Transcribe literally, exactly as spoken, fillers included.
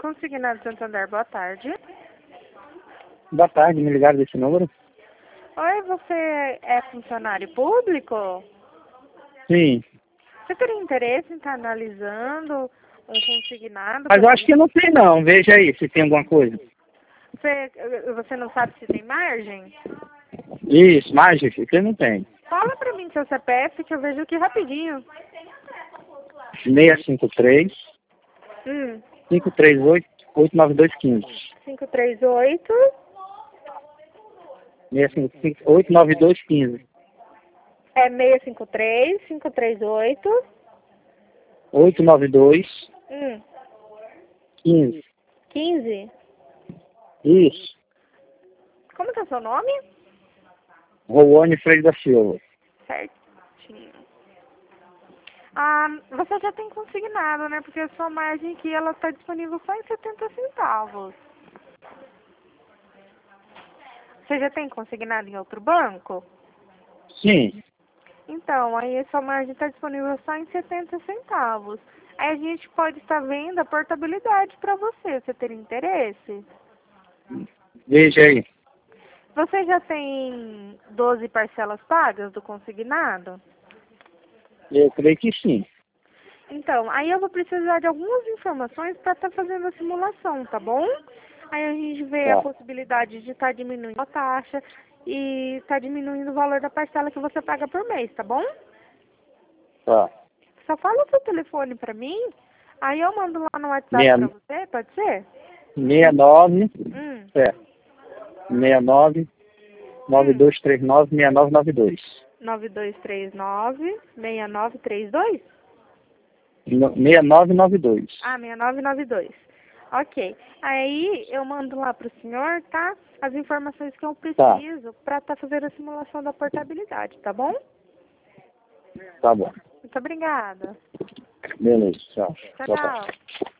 Consignado Santander, boa tarde. Boa tarde, me ligaram desse número? Oi, você é funcionário público? Sim. Você teria interesse em estar analisando um consignado? Mas eu acho que não tem não, veja aí se tem alguma coisa. Você, você não sabe se tem margem? Isso, mágica, que não tem. Fala pra mim seu C P F que eu vejo aqui rapidinho. seis cinco três, Hum, cinco três oito, oito nove dois um cinco. cinco três oito. seis cinco cinco, oito nove dois um cinco. É seis cinco três, cinco três oito. oito nove dois, Hum, um cinco. quinze. Isso. Como que é o seu nome? Roane Freire da Silva. Certinho. Ah, você já tem consignado, né? Porque a sua margem aqui, ela está disponível só em setenta centavos. Você já tem consignado em outro banco? Sim. Então, aí a sua margem está disponível só em setenta centavos. Aí a gente pode estar vendo a portabilidade para você. Você teria interesse? Veja aí. Você já tem doze parcelas pagas do consignado? Eu creio que sim. Então, aí eu vou precisar de algumas informações para estar fazendo a simulação, tá bom? Aí a gente vê a Tá. possibilidade de estar diminuindo a taxa e estar diminuindo o valor da parcela que você paga por mês, tá bom? Tá. Só fala o seu telefone para mim, aí eu mando lá no WhatsApp Meia, para você, pode ser? seis nove, Hum. é, seis nove, nove dois três nove, seis nove nove dois. nove dois três nove, seis nove três dois? seis nove nove dois. Ah, seis nove nove dois. Ok. Aí eu mando lá pro senhor, tá? As informações que eu preciso para estar fazendo a simulação da portabilidade, tá bom? Tá bom. Muito obrigada. Beleza, tchau. Tchau, Boa tarde. tchau.